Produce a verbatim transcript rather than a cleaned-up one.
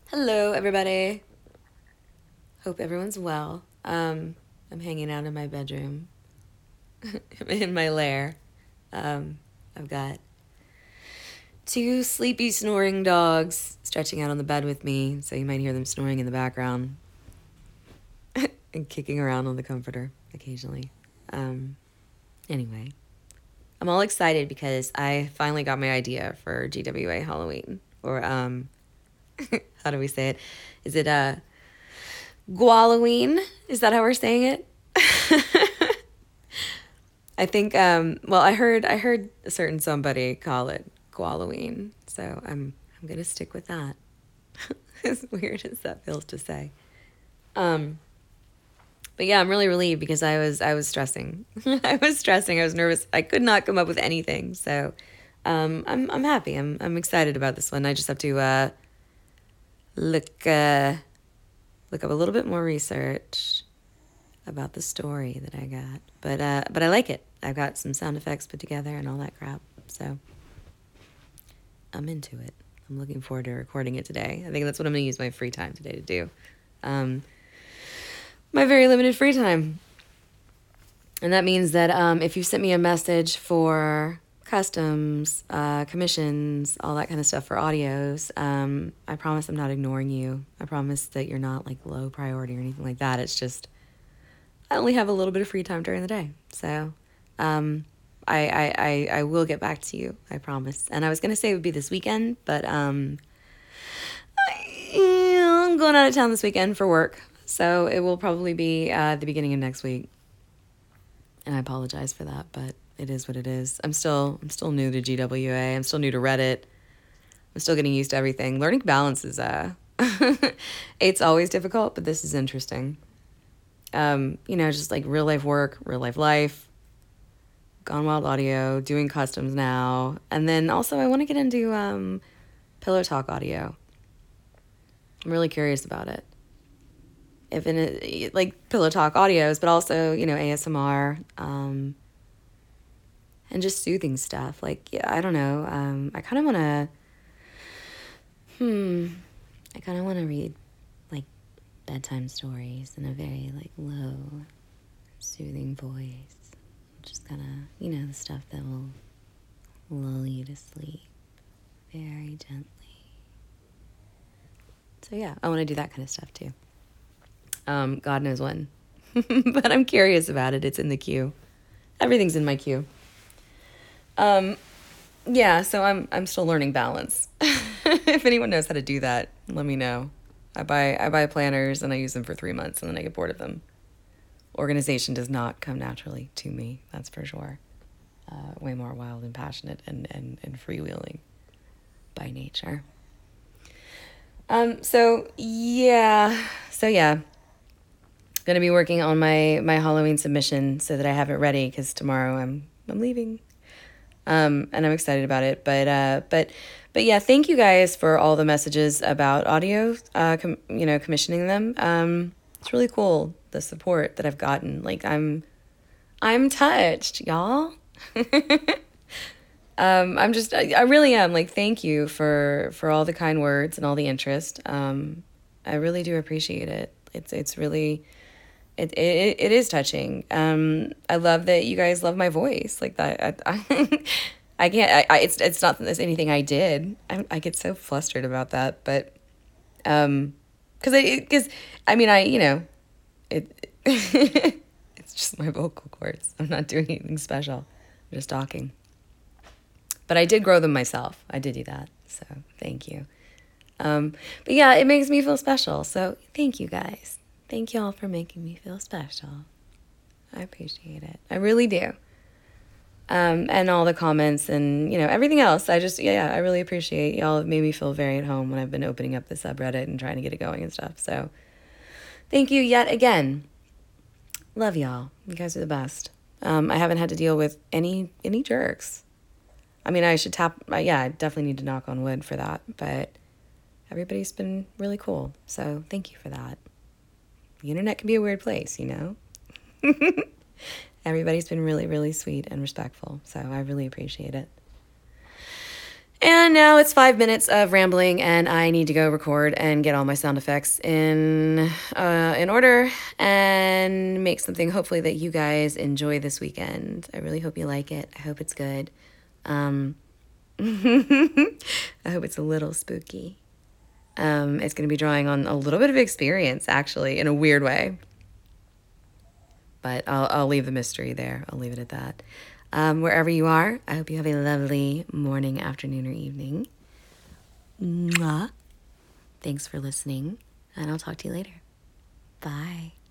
Hello, everybody. Hope everyone's well. Um, I'm hanging out in my bedroom, in my lair. Um, I've got two sleepy, snoring dogs stretching out on the bed with me, so you might hear them snoring in the background and kicking around on the comforter occasionally. Um, anyway, I'm all excited because I finally got my idea for G W A Halloween. Or, um, how do we say it? Is it, uh, Gualloween? Is that how we're saying it? I think um well I heard I heard a certain somebody call it Gualloween, so I'm I'm gonna stick with that. As weird as that feels to say. Um but yeah, I'm really relieved because I was I was stressing. I was stressing, I was nervous. I could not come up with anything. So um I'm I'm happy. I'm I'm excited about this one. I just have to uh look uh look up a little bit more research about the story that I got. But uh but I like it. I've got some sound effects put together and all that crap. So I'm into it. I'm looking forward to recording it today. I think that's what I'm going to use my free time today to do. Um my very limited free time. And that means that um if you sent me a message for customs, uh commissions, all that kind of stuff for audios, um I promise I'm not ignoring you. I promise that you're not like low priority or anything like that. It's just I only have a little bit of free time during the day. So, um, I, I, I, I will get back to you. I promise. And I was going to say it would be this weekend, but, um, I, I'm going out of town this weekend for work. So it will probably be, uh, the beginning of next week. And I apologize for that, but it is what it is. I'm still, I'm still new to G W A. I'm still new to Reddit. I'm still getting used to everything. Learning balance is, uh, it's always difficult, but this is interesting. Um, you know, just like real life work, real life life, Gone Wild Audio, doing customs now. And then also I want to get into um, Pillow Talk Audio. I'm really curious about it. If in it, like Pillow Talk audios, but also, you know, A S M R, um, and just soothing stuff. Like, yeah, I don't know. Um, I kind of want to, hmm, I kind of want to read like bedtime stories in a very like low, soothing voice. Just kind of, you know, the stuff that will lull you to sleep very gently. So yeah, I want to do that kind of stuff too. Um, God knows when. But I'm curious about it. It's in the queue. Everything's in my queue. Um, yeah, so I'm I'm still learning balance. If anyone knows how to do that, let me know. I buy I buy planners and I use them for three months and then I get bored of them. Organization does not come naturally to me, that's for sure. Uh, way more wild and passionate and, and, and freewheeling by nature. Um, so yeah, so yeah, gonna be working on my, my Halloween submission so that I have it ready because tomorrow I'm I'm leaving, um, and I'm excited about it. But uh, but but yeah, thank you guys for all the messages about audio, uh, com- you know, commissioning them. Um, it's really cool the support that I've gotten. Like I'm I'm touched, y'all. um, I'm just, I, I really am. Like, thank you for, for all the kind words and all the interest. Um, I really do appreciate it. It's, it's really, it, it, it is touching. Um, I love that you guys love my voice like that. I, I, I can't, I, I, it's, it's not there's anything I did. I, I get so flustered about that, but, um, cause I, cause I mean, I, you know, it, it's just my vocal cords. I'm not doing anything special. I'm just talking. But I did grow them myself. I did do that. So thank you. Um, but yeah, it makes me feel special. So thank you guys. Thank you all for making me feel special. I appreciate it. I really do. Um, and all the comments and, you know, everything else. I just, yeah, I really appreciate y'all have made me feel very at home when I've been opening up the subreddit and trying to get it going and stuff. So thank you yet again. Love y'all. You guys are the best. Um, I haven't had to deal with any any jerks. I mean, I should tap, uh, yeah, I definitely need to knock on wood for that, but everybody's been really cool, so thank you for that. The internet can be a weird place, you know? Everybody's been really, really sweet and respectful, so I really appreciate it. And now it's five minutes of rambling, and I need to go record and get all my sound effects in uh, in order and make something hopefully that you guys enjoy this weekend. I really hope you like it. I hope it's good. Um, I hope it's a little spooky. Um, it's going to be drawing on a little bit of experience, actually, in a weird way. But I'll, I'll leave the mystery there. I'll leave it at that. Um, wherever you are, I hope you have a lovely morning, afternoon, or evening. Mwah. Thanks for listening, and I'll talk to you later. Bye.